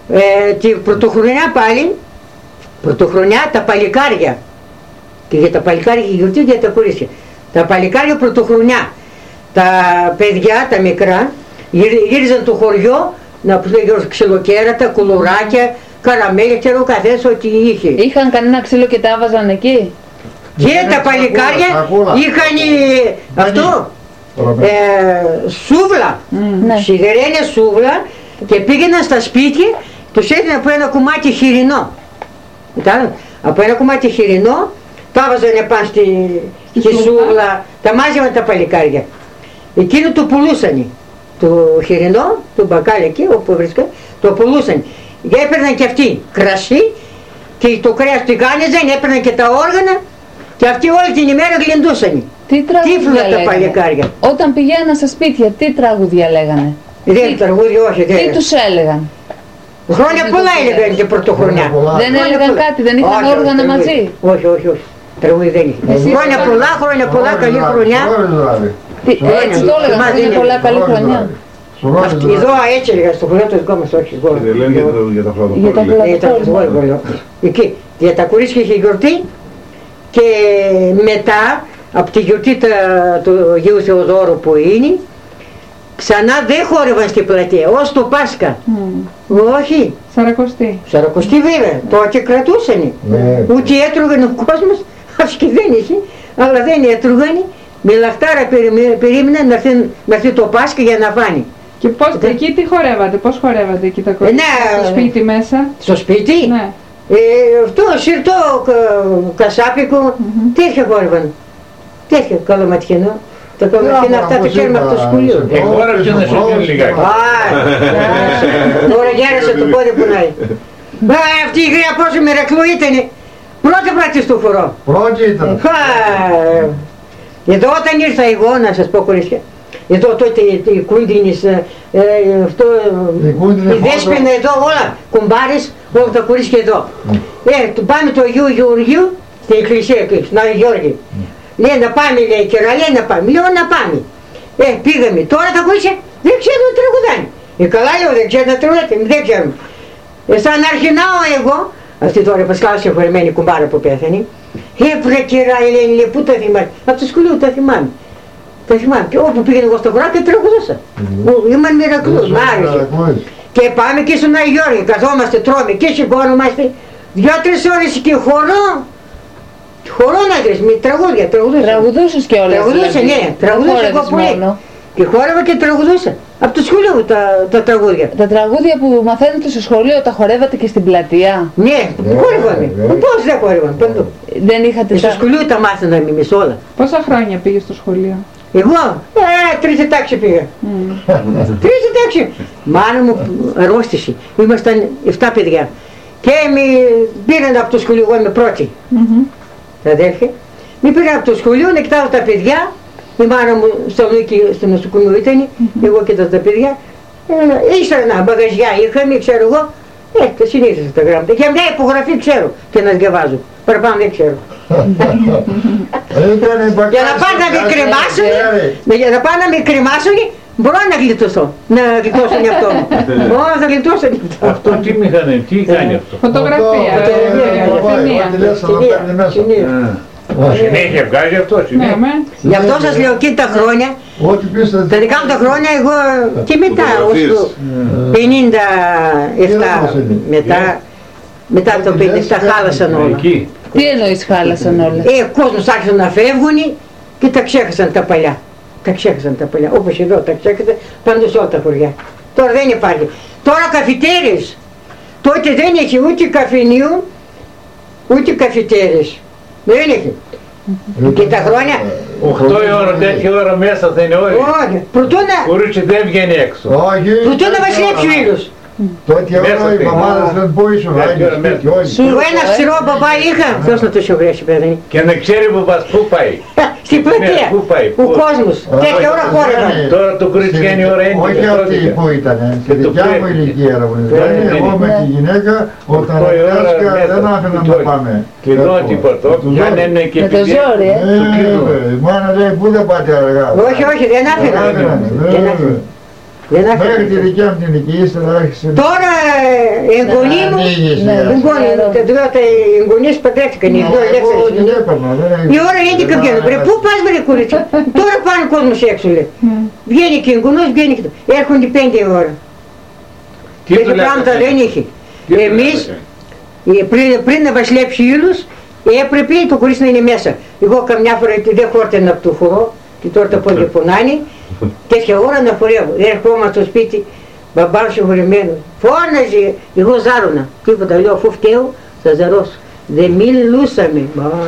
Τη πρωτοχρονιά πάλι, πρωτοχρονιά τα παλικάρια. Και για τα παλικάρια και γιορτή για τα κορίτσια. Τα παλικάρια πρωτοχρονιά. Τα παιδιά, τα μικρά, γύριζαν το χωριό να πουλέγουν ξυλοκέρατα, κουλουράκια, καραμέλια, ξέρω καθένας ό,τι είχε. Είχαν κανένα ξύλο και τα έβαζαν εκεί. Και τα παλικάρια είχαν αυτό, σούβλα, σιδερένια σούβλα και πήγαιναν στα σπίτια, τους έδιναν από ένα κομμάτι χοιρινό. Από ένα κομμάτι χοιρινό, τα έβαζανε πάνω στη σούβλα, τα μάζευαν τα παλικάρια. Εκείνο το πουλούσαν, το χοιρινό, το μπακάλι εκεί όπου βρίσκαν, το πουλούσαν. Και έπαιρναν και αυτοί κρασί και το κρέας τηγάνιζαν, έπαιρναν και τα όργανα και αυτοί όλη την ημέρα γλεντούσαν. Τι τραγούδια τα παλικάρια. Όταν πηγαίναν στα σπίτια, τι τραγούδια λέγανε. Δεν τραγούδια, όχι. Τι τους έλεγαν. Χρόνια πολλά έλεγαν και πρωτοχρονιά. Δεν έλεγαν κάτι, δεν είχαν όργανα μαζί. Όχι. Τραγούδι δεν είχε. Χρόνια πολλά, καλή χρονιά. Έτσι το έλεγαν, χρόνια πολλά, καλή χρονιά. Εδώ έτσι έλεγα, στο χωριό το δικό μας, όχι. Δεν λένε για τα φλατοφόρια. Εκεί, για τα κορίτσια είχε γιορτή και μετά, από τη γιορτή του Αγίου Θεοδόρου που είναι, ξανά δεν χόρευαν στην πλατεία, ως το Πάσχα. Όχι. Σαρακοστή βέβαια, τότε κρατούσαν. Ούτε έτρωγαν ο κόσμος, αυτοί δεν είχε, αλλά δεν έτρωγαν. Με λαχτάρα περίμεναν να έρθει το Πάσχα για να φάνε. Και εκεί τι χορεύατε, πώς χορεύατε εκεί τα κορίτσια, στο σπίτι μέσα. Στο σπίτι? Ναι. Αυτό, σιρτό, κασάπικο, τέτοια χόρευαν. Τέτοια, καλοματιανό. Τα καλοματιανά αυτά τα ξέρουμε από το σχολείο. Χόρευσε να σου πει λιγάκι. Τώρα γέρασε το πόδι που να είναι. Αυτή η γρία πόσο μερακλού ήτανε. Πρώτη στο χορό. Πρώτη ήταν. Εδώ όταν ήρθα εγώ, να σας πω κορίτσια, εδώ τότε οι Κούντινες, η Δέσποινα εδώ όλα, κουμπάρες, όλα τα κορίτσια εδώ. Πάμε το Αγίου Γεωργίου, στην εκκλησία εκεί, στην Άγιο Γιώργη. Λέει να πάμε, λέει η κυρά, λέει να πάμε, λέω να πάμε. Πήγαμε, τώρα τα κορίτσια δεν ξέρουν να τραγουδάνε. Καλά λέω, δεν ξέρουν να τραγουδάνε, δεν ξέρουν. Σαν να αρχινάω εγώ, αυτή τώρα η Πασχάλα χωρεμένη κουμπάρα που πέθανε, βρε κυρά, λέει, πού τα θυμάμαι, από το σχολείο τα θυμάμαι. Τα θυμάμαι και όπου πήγαινε εγώ στο χωρά και τραγουδούσα. Ήμουν μοιρακλούς, μ' άρεσε. Και πάμε και στον Άγιο Γιώργη, καθόμαστε, τρώμε και σηκώνομαστε 2-3 ώρες και χορό να δεις, με τραγούδια, τραγουδούσα. Τραγουδούσες και όλες. Τραγουδούσα, ναι, τραγουδούσα εγώ πολύ. Και χόρευα και τραγουδούσα. Από το σχολείο μου τα τραγούδια. Τα τραγούδια που μαθαίνετε στο σχολείο τα χορεύατε και στην πλατεία. Ναι, χόρευαμε. Πώς δεν χόρευαν, παντού. Δεν είχατε στο σχολείο τα μάθαμε εμείς όλα. Πόσα χρόνια πήγες στο σχολείο? Εγώ, τρίτη τάξη πήγα. Τρίτη τάξη. Μάνα μου αρρώστησε. Ήμασταν 7 παιδιά. Και με πήραν από το σχολείο, εγώ είμαι πρώτη. Τα αδέρφια. Με πήραν από το σχολείο να κοιτάω τα παιδιά. Η μάνα μου στο νοσοκομείο ήταν, εγώ και τα παιδιά. Ύστερα ένα μπαγαζιά είχαμε, ξέρω εγώ. Τα συνήθιζα τα γράμματα. Για μια υπογραφή ξέρω και να διαβάζω. Παραπάνω δεν ξέρω. Για να πάνε να με κρεμάσουν, για να πάνε να με κρεμάσουν, μπορώ να γλιτώσω. Να γλιτώσω τον εαυτό μου. Θα γλιτώσω τον εαυτό μου. Αυτό τι μηχανή, τι κάνει αυτό? Φωτογραφία, συνέχεια βγάζει αυτό, συνέχεια. Γι' αυτό σας λέω και τα χρόνια, τα δικά μου τα χρόνια εγώ και μετά, ως το 57, μετά το 57 χάλασαν όλα. Τι εννοείς χάλασαν όλα? Ο κόσμος άρχισαν να φεύγουν και τα ξέχασαν τα παλιά. Τα ξέχασαν τα παλιά, όπως εδώ τα ξέχασαν παντού σε όλα τα χωριά. Τώρα δεν υπάρχει. Τώρα καφιτέρες. Τότε δεν έχει ούτε καφενείο, ούτε καφιτέρες. Δεν έχει. Και τα χρόνια... 8 η ώρα, τέτοια ώρα μέσα θα είναι όλοι. Όχι. Προτού να... Κορίτσι δεν βγαίνει έξω. Προτού να βασιλέψει ο ήλιος. Τότε ώρα οι μαμάδες δεν μπορούσαν να είναι. Ένα ψηρό μπαμπά είχα. Ποιος να το σιωγρέσει παιδί. Και να ξέρει πού πάει. Στην πλατεία. Ο κόσμος. Τέτοια ώρα χόρευαν. Τώρα το κορίτσι βγαίνει η ώρα 11. Όχι αυτή που ήταν. Και δικιά μου ηλικία. Δηλαδή εγώ με τη γυναίκα όταν εργάστηκα δεν άφηνα να πάμε. Κλειδώνω τίποτα. Με το ζόρι, Μάνα λέει πού δεν πάτε αργά. Όχι, δεν άφηνα. Μέχρι τη δικιά μου την ηλικία ύστερα άρχισε. Τώρα Εγγονή μου, οι εγγονείς παντρεύτηκαν, οι δυο ελεύθερες. Η ώρα 11 βγαίνουν, πού πας βρε κουρίτσα, τώρα πάνε ο κόσμος έξω λέει. Βγαίνει και εγγονός, βγαίνει και το. Έρχονται 5 ώρα. Τέτοια πράγματα δεν είχε. Εμείς, πριν να βασιλέψει ήλιος, έπρεπε το κορίτσι να είναι μέσα. Εγώ καμιά φορά δεν χόρταινα από το χορό και τώρα τα πόδια πονάνε. Τέτοια ώρα να χορεύω. Έρχομαι στο σπίτι, μπαμπάς συγχωρημένος. Φώναζε, εγώ ζάρωνα. Τίποτα, λέω αφού φταίω θα ζαρώσω. Δεν μιλούσαμε.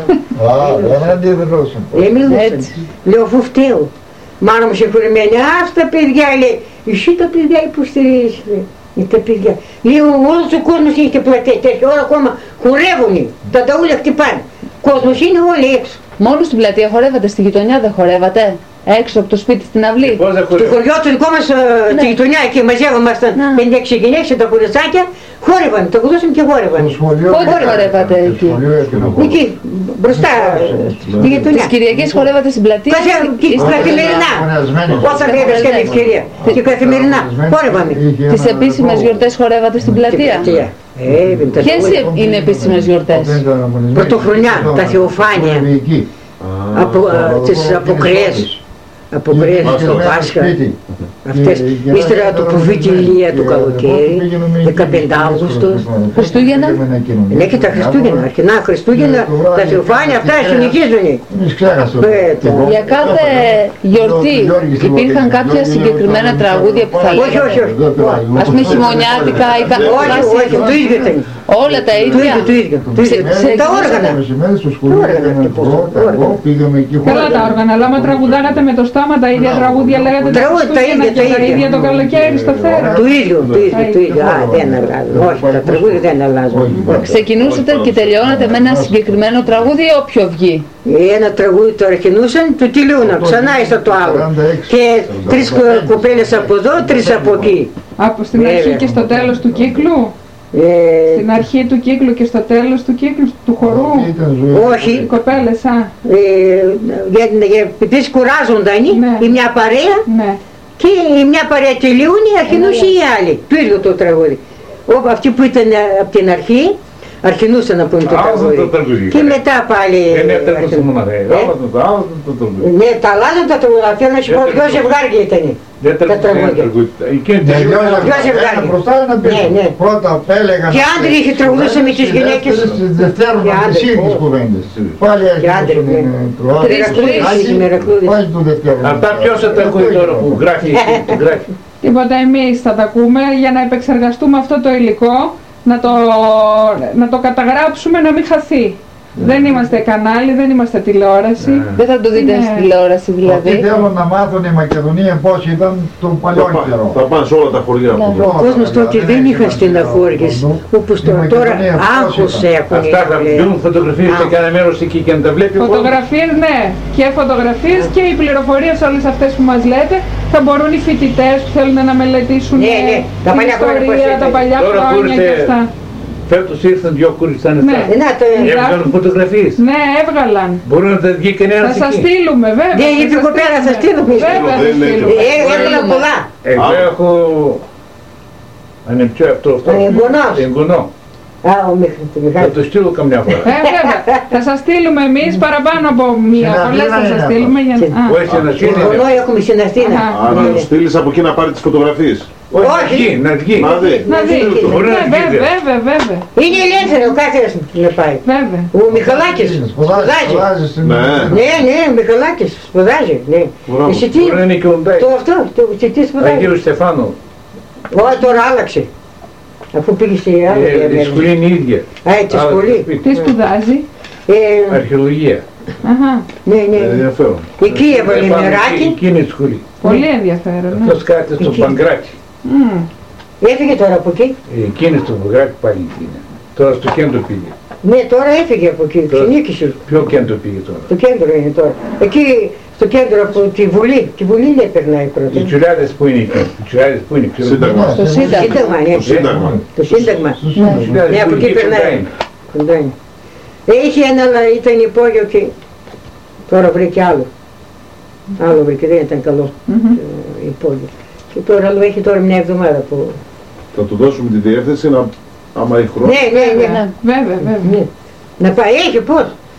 Δεν μιλούσαμε. Λέω αφού φταίω. Μάνα μου συγχωρημένη, ας τα παιδιά λέει. Εσύ τα παιδιά υποστηρίζεις λέει. Τα παιδιά. Λέω όλος ο κόσμος είχε πλατές, τέτοια ώρα ακόμα χορεύουνε. Τα ταούλια χτυπάνε. Κόσμος είναι όλοι έξω. Μόνο στην πλατεία χορεύατε, στη γειτονιά δεν χορεύατε? Έξω από το σπίτι στην αυλή? Στο χωριό του δικό μας, στη γειτονιά εκεί μαζεύομασταν 5-6 γυναίκες, τα κοριτσάκια, χόρευαν, τα κουδούσαν και χόρευαν. Πότε χορεύατε εκεί? Εκεί, μπροστά, στη γειτονιά. Τις Κυριακές χορεύατε στην πλατεία? Καθημερινά, όσα βρέθες και ευκαιρία. Και καθημερινά, χόρευαμε. Τις επίσημες γιορτές χορεύατε στην πλατεία? Ποιες είναι επίσημες γιορτές? Πρωτοχρονιά, τα Θεοφάνεια, τις αποκριές. Αποκριές στο Πάσχα, αυτές, ύστερα το Πουβίτη Ηλία του καλοκαίρι, 15 Αύγουστο. Χριστούγεννα? Ναι και τα Χριστούγεννα, αρχινά Χριστούγεννα, τα Θεοφάνεια, αυτά συνεχίζουνε. Για κάθε γιορτή υπήρχαν κάποια συγκεκριμένα τραγούδια που θα λέγατε? Όχι. Ας πούμε χειμωνιάτικα ή όχι, το ίδιο ήταν. Όλα τα ίδια? Το ίδιο. Τα όργανα. Καλά τα όργανα, αλλά άμα τραγουδάγατε με το στόμα τα ίδια τραγούδια λέγατε τα ίδια το καλοκαίρι στο Θέρο. Το ίδιο. Δεν αλλάζουν. Όχι, τα τραγούδια δεν αλλάζουν. Ξεκινούσατε και τελειώνατε με ένα συγκεκριμένο τραγούδι ή όποιο βγει? Ένα τραγούδι το αρχινούσαν, το τελειώναν, ξανά στο το άλλο. Και 3 κοπέλες από εδώ, 3 από εκεί. Από στην αρχή και στο τέλος του κύκλου? Στην αρχή του κύκλου και στο τέλος του κύκλου, του χορού? Όχι. Οι κοπέλες, επειδή κουράζονταν η μια παρέα και η μια παρέα τελειώνει, αρχινούσε η άλλη. Το ίδιο το τραγούδι. Αυτοί που ήταν από την αρχή, αρχινούσαν να πούμε το τραγούδι. Και μετά πάλι... Ναι, τα αλλάζουν τα τραγούδια. Θέλω να σου πω, 2 ζευγάρια ήταν τα τραγούδια. 2 ζευγάρια. Πρώτα έλεγαν... Και άντροι είχε τραγουδούσε με τις γυναίκες. Δευτέρουν από τις ίδιες κουβέντες. Πάλι Πάλι του δευτέρουν. Αυτά ποιος θα τα ακούει τώρα που γράφει? Τίποτα, εμείς θα τα ακούμε για να επεξεργαστούμε αυτό το υλικό, να το καταγράψουμε να μην χαθεί. Δεν είμαστε κανάλι, δεν είμαστε τηλεόραση. Δεν θα το δείτε στην τηλεόραση δηλαδή. Αυτοί θέλουν να μάθουν η Μακεδονία πώς ήταν τον παλιό καιρό. Θα πάνε σε όλα τα χωριά. Ο κόσμος τότε δεν είχαν στεναχώριες, όπως τώρα άγχος έχουν. Αυτά θα βγουν φωτογραφίες σε κανένα μέρος εκεί και να τα βλέπει. Φωτογραφίες, ναι, και φωτογραφίες και οι πληροφορίες όλες αυτές που μας λέτε θα μπορούν οι φοιτητές που θέλουν να μελετήσουν την ιστορία, τα παλιά χρόνια και αυτά. Φέτος ήρθαν 2 κουριτζάνες. Έβγαλαν φωτογραφίες. Ναι, έβγαλαν. Μπορούν να τα βγει και ένας εκεί. Θα σας στείλουμε, βέβαια. Ναι, είπε η κοπέλα, θα στείλουμε. Έβγαλαν πολλά. Εγώ έχω ανεψιό αυτό. Εγγονό. Θα το στείλω καμιά φορά. Βέβαια, θα σας στείλουμε εμείς παραπάνω από μία. Πολλές θα σας στείλουμε για να... Εγγονό έχουμε συναστήνα. Να το στείλεις από εκεί να πάρει τις φωτογραφίες. Όχι, να βγει. Να δει. Βέβαια. Είναι ελεύθερο ο κάθε να πάει. Βέβαια. Ο Μιχαλάκης σπουδάζει. Ναι, ο Μιχαλάκης σπουδάζει. Εσύ τι, το αυτό, τι σπουδάζει? Αγίου Στεφάνου. Όχι, τώρα άλλαξε. Αφού πήγε στη άλλη. Η σχολή είναι η ίδια. Τη σχολή. Τι σπουδάζει? Αρχαιολογία. Ναι. Ενδιαφέρον. Εκεί έβαλε μεράκι. Εκείνη η σχολή. Πολύ ενδιαφέρον. Αυτός κάθεται στο Παγκράτη. Έφυγε τώρα από εκεί. Εκείνη στο Παγκράτη πάλι είναι. Τώρα στο κέντρο πήγε. Ναι, τώρα έφυγε από εκεί. Συνήκησε. Ποιο κέντρο πήγε τώρα? Το κέντρο είναι τώρα. Εκεί στο κέντρο από τη Βουλή. Τη Βουλή δεν περνάει πρώτα. Οι τσουλιάδες που είναι εκεί. Οι τσουλιάδες που είναι. Σύνταγμα. Το Σύνταγμα. Ναι, από εκεί περνάει. Είχε ένα, ήταν υπόγειο και τώρα βρήκε άλλο. Άλλο βρήκε, δεν ήταν καλό υπόγειο. Και τώρα άλλο έχει τώρα μια εβδομάδα που... Θα του δώσουμε τη διεύθυνση να Άμα έχει χρόνο. Ναι. Βέβαια. Να πάει, έχει πώς.